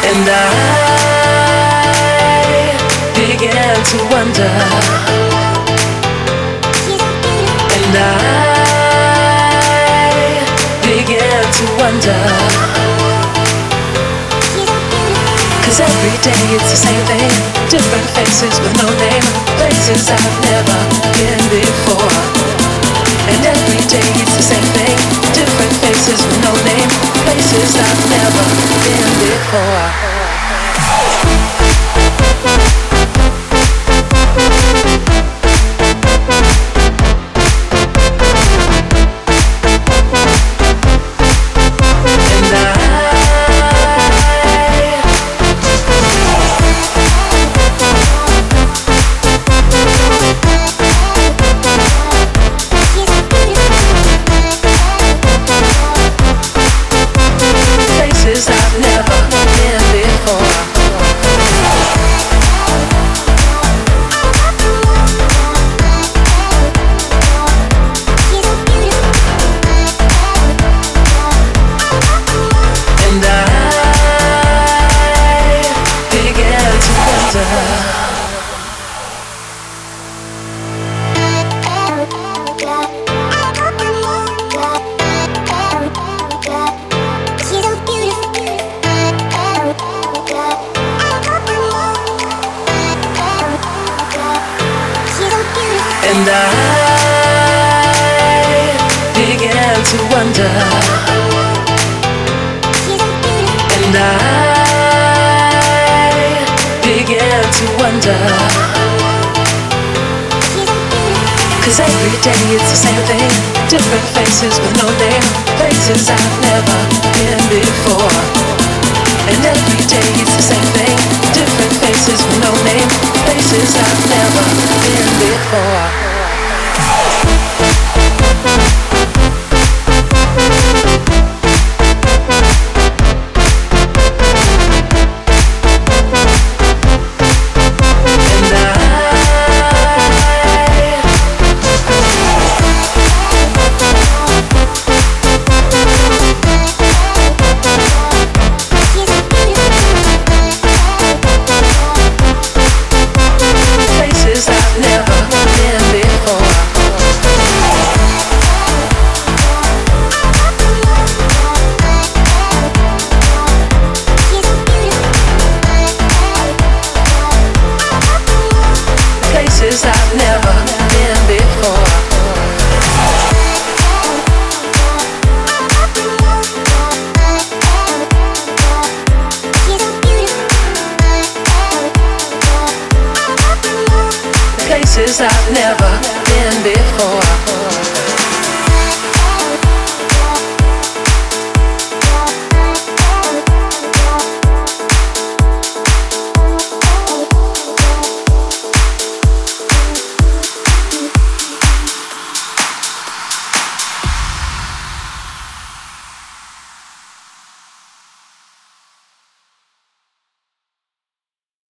And I began to wonder. And I began to wonder. 'Cause every day it's the same thing. Different faces with no name. Places I've never been before. And every day it's the same thing. Different faces with no name. Places I've never been before. And I began to wonder. And I began to wonder. 'Cause every day it's the same thing. Different faces with no name. Places I've never been before. And every day it's the same thing. Different faces with no name. Places I've never been before. Places I've never been before. Places I've never